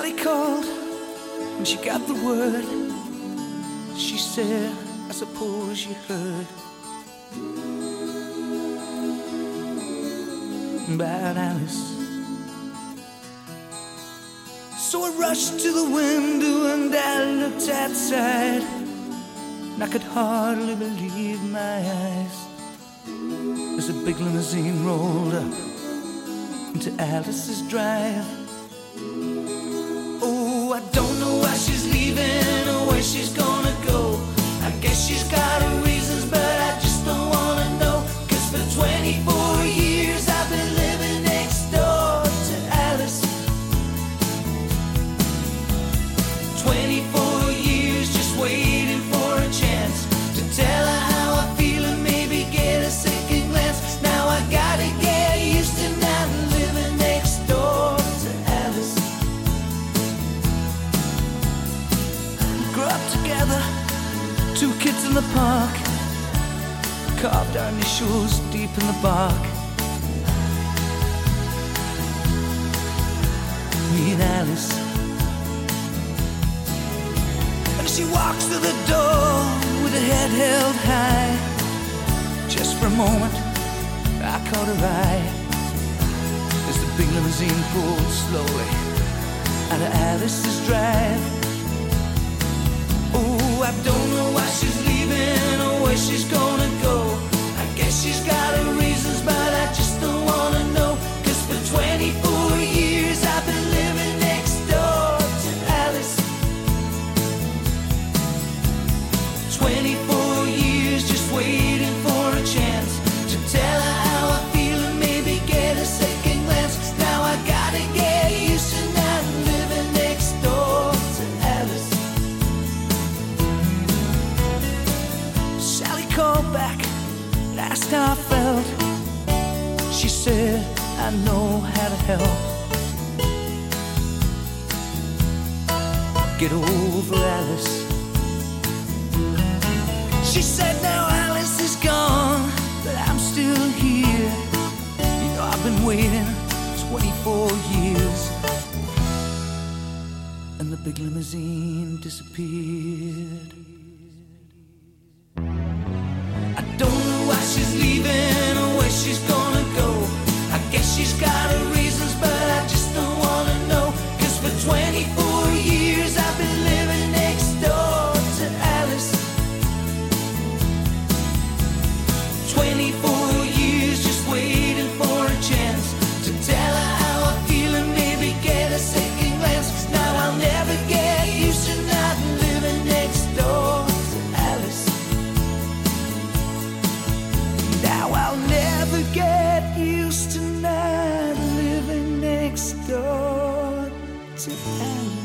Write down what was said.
Sally called when she got the word. She said, I suppose you heard about Alice. So I rushed to the window and I looked outside, and I could hardly believe my eyes as a big limousine rolled up into Alice's drive. Oh, I don't know why she's leaving or where she's gonna go. I guess she's got her reasons, but I just don't wanna know. 'Cause for 24 years I've been living next door to Alice. 24 years just waiting for a chance to tell her how I feel and maybe get a second glance. Now I gotta get used to not living next door to Alice. We grew up together, two kids in the park, carved our initials deep in the bark. Me and Alice. And she walks through the door with her head held high. Just for a moment, I caught her eye as the big limousine pulled slowly out of Alice's drive. Oh, I don't know why she's leaving or where she's gonna go. I guess she's got her reasons, but I just don't wanna know. 'Cause for 24 years I've been living next door to Alice. 24 years just waiting for a chance to tell her how I feel and maybe get a second glance. Now I gotta get used to not living next door to Alice. Sally called back and asked how I felt. She said, I know how to help. Get over Alice. She said, now Alice is gone, but I'm still here. You know, I've been waiting 24 years. And the big limousine disappeared. I don't know why she's leaving or where she's gonna go. I guess she's got her reasons, but I just don't wanna know. 'Cause for 24 years I've been living next door to Alice. 24 years just waiting for a chance to tell her how I feel and maybe get a second glance. Now I'll never get used to not living next door to Alice. Now I'll never get used to not living next door to Alice.